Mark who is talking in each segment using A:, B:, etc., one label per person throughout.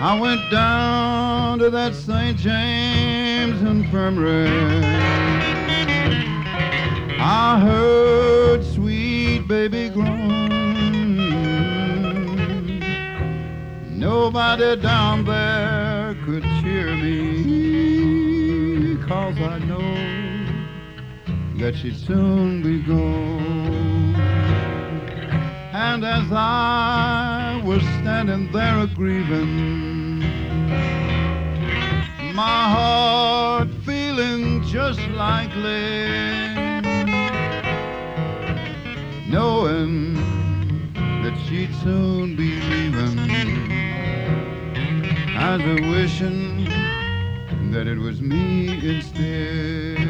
A: I went down to that St. James Infirmary. I heard sweet baby groan. Nobody down there could cheer me, 'cause I know that she'd soon be gone. And as I was standing there a-grieving, my heart feeling just like lead, knowing that she'd soon be leaving, I was wishing that it was me instead.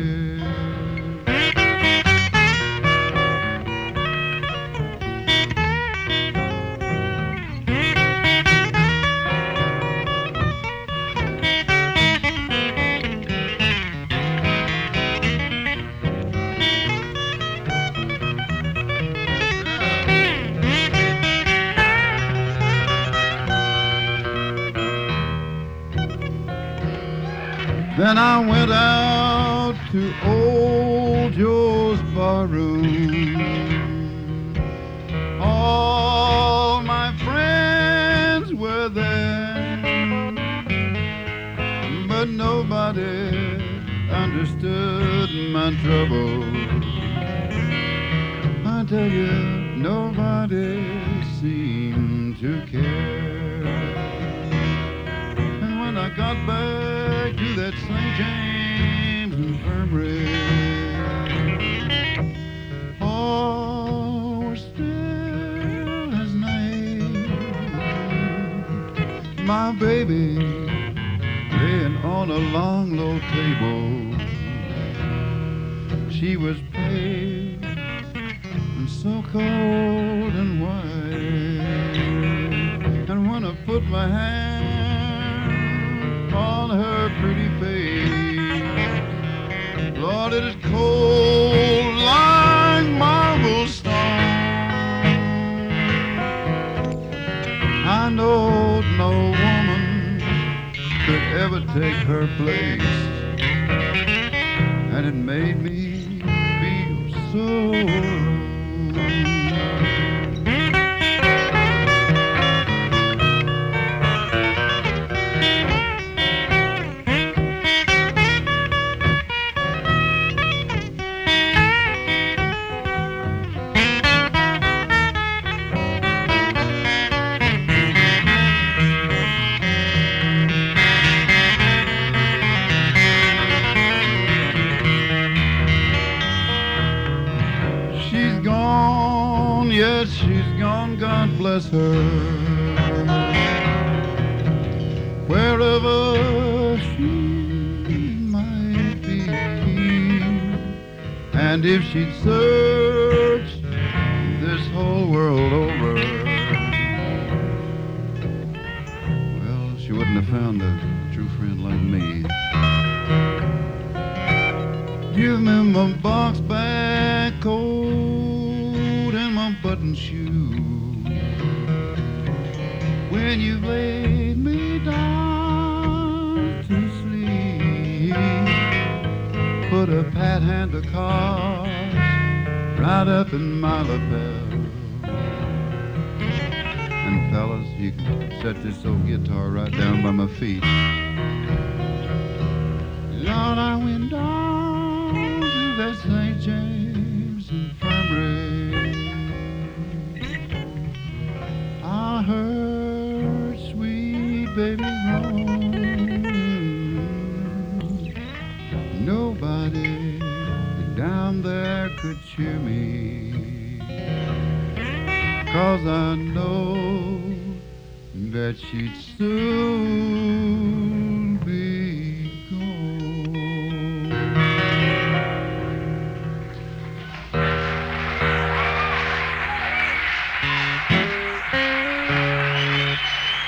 A: Then I went out to old Joe's barroom. All my friends were there, but nobody understood my trouble. I tell you, nobody seemed to care. And when I got back to that St. James Infirmary, all was still as night. My baby laying on a long, low table. She was pale and so cold and white. And when I put my hand on her pretty face, Lord, it is cold like marble stone. I know no woman could ever take her place, and it made me feel so alone. Yes, she's gone, God bless her. Wherever she might be, and if she'd searched this whole world over, well, she wouldn't have found a true friend like me. Give me my box back coat and my button shoe. When you've laid me down to sleep, put a pat hand of cards right up in my lapel. And fellas, you can set this old guitar right down by my feet. Lord, I went down to that St. James Infirmary. I heard sweet baby groan. Nobody down there could cheer me, 'cause I know that she'd soon